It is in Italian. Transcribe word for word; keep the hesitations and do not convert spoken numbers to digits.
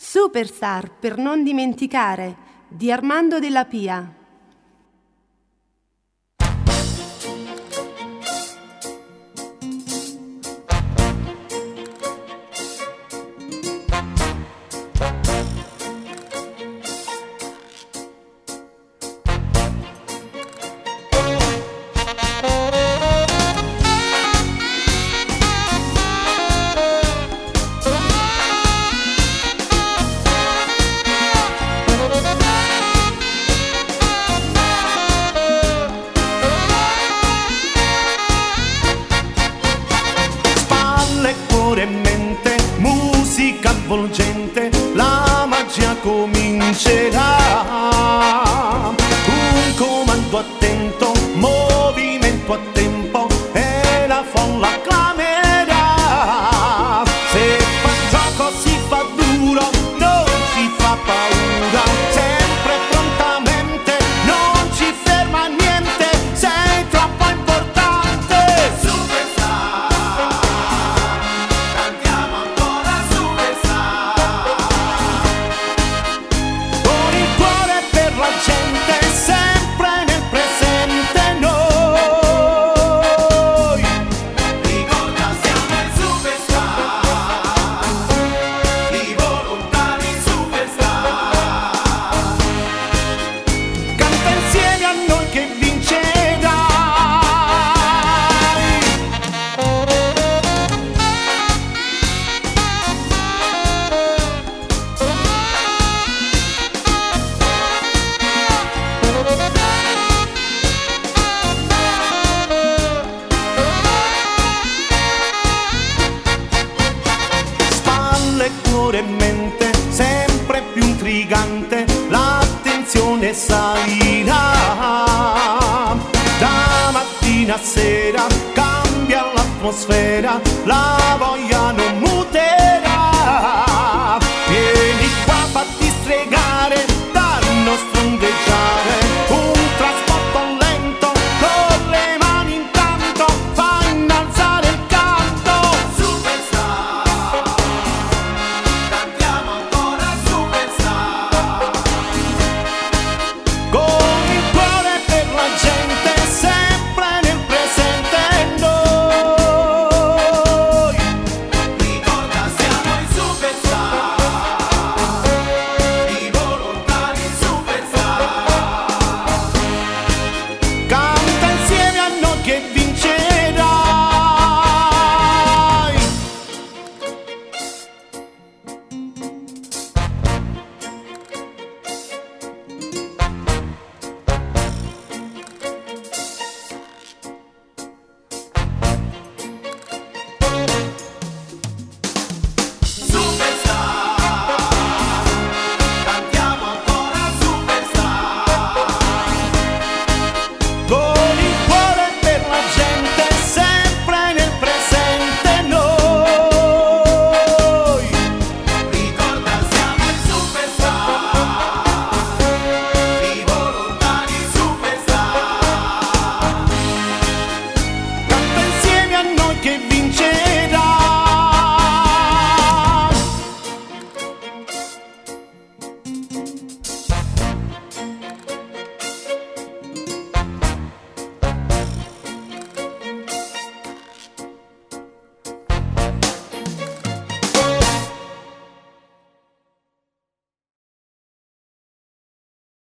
Superstar per non dimenticare di Armando Della Pia. Avvolgente, la magia comincerà. Un comando attento, movimento a tempo e la folla clamerà. Se fa gioco si fa duro, non ci fa paura, sempre prontamente, non ci ferma niente, sei troppo importante. Superstar, cantiamo ancora Superstar. Con il cuore per la gente, sempre nel presente noi. Ricorda, siamo i Superstar, i volontari Superstar. Canta insieme a noi che vincerai. Spalle, cuore e mente, sempre più intrigante, l'attenzione salirà. Da mattina a sera cambia l'atmosfera, la voglia non muore.